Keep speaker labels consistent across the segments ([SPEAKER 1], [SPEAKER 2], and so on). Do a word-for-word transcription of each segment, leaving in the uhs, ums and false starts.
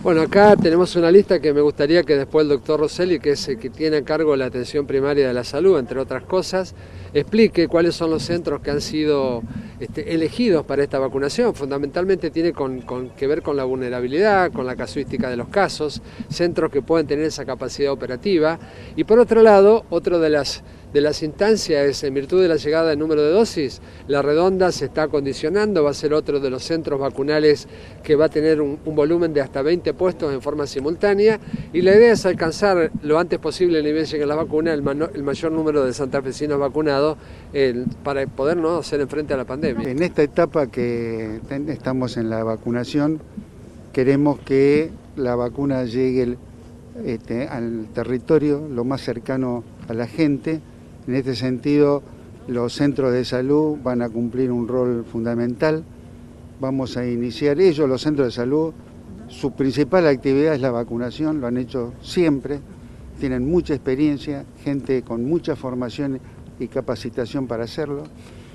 [SPEAKER 1] Bueno, acá tenemos una lista que me gustaría que después el doctor Rosselli, que es el que tiene a cargo la atención primaria de la salud, entre otras cosas, explique cuáles son los centros que han sido este, elegidos para esta vacunación. Fundamentalmente tiene con, con, que ver con la vulnerabilidad, con la casuística de los casos, centros que pueden tener esa capacidad operativa. Y por otro lado, otro de las de las instancias es, en virtud de la llegada del número de dosis, La Redonda se está acondicionando, va a ser otro de los centros vacunales que va a tener un, un volumen de hasta veinte puestos en forma simultánea, y la idea es alcanzar lo antes posible, ni bien lleguen las vacunas, el, mano, el mayor número de santafesinos vacunados el, para poder ¿no? hacer frente a la pandemia.
[SPEAKER 2] En esta etapa que estamos en la vacunación, queremos que la vacuna llegue este, al territorio lo más cercano a la gente. En este sentido, los centros de salud van a cumplir un rol fundamental. Vamos a iniciar ellos, los centros de salud, su principal actividad es la vacunación, lo han hecho siempre, tienen mucha experiencia, gente con mucha formación y capacitación para hacerlo.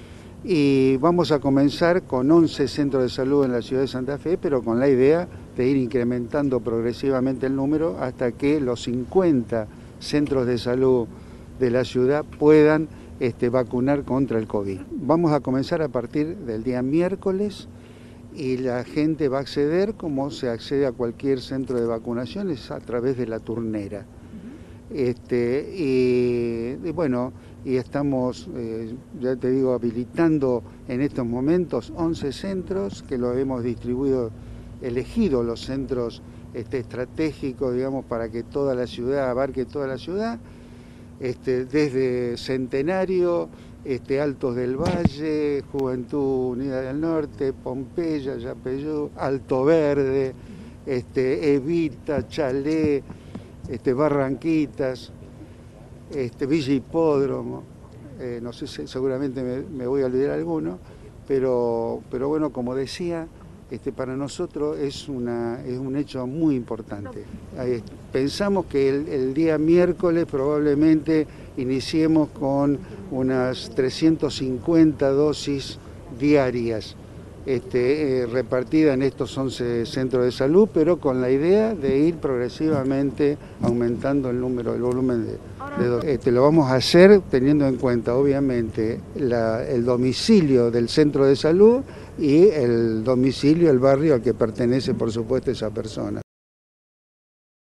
[SPEAKER 2] Y vamos a comenzar con once centros de salud en la ciudad de Santa Fe, pero con la idea de ir incrementando progresivamente el número hasta que los cincuenta centros de salud de la ciudad puedan este, vacunar contra el COVID. Vamos a comenzar a partir del día miércoles y la gente va a acceder como se accede a cualquier centro de vacunación, es a través de la turnera. Este, y, y bueno, y estamos, eh, ya te digo, habilitando en estos momentos once centros que los hemos distribuido, elegido los centros este, estratégicos, digamos, para que toda la ciudad, abarque toda la ciudad, este, desde Centenario, este, Altos del Valle, Juventud Unida del Norte, Pompeya, Yapeyú, Alto Verde, este, Evita, Chalé, este, Barranquitas, este, Villa Hipódromo, eh, no sé si seguramente me, me voy a olvidar alguno, pero, pero bueno, como decía, este, para nosotros es, una, es un hecho muy importante. Eh, pensamos que el, el día miércoles probablemente iniciemos con unas trescientas cincuenta dosis diarias, Este, eh, repartida en estos once centros de salud, pero con la idea de ir progresivamente aumentando el número, el volumen de, de dosis. Este, lo vamos a hacer teniendo en cuenta, obviamente, la, el domicilio del centro de salud y el domicilio, el barrio al que pertenece, por supuesto, esa persona.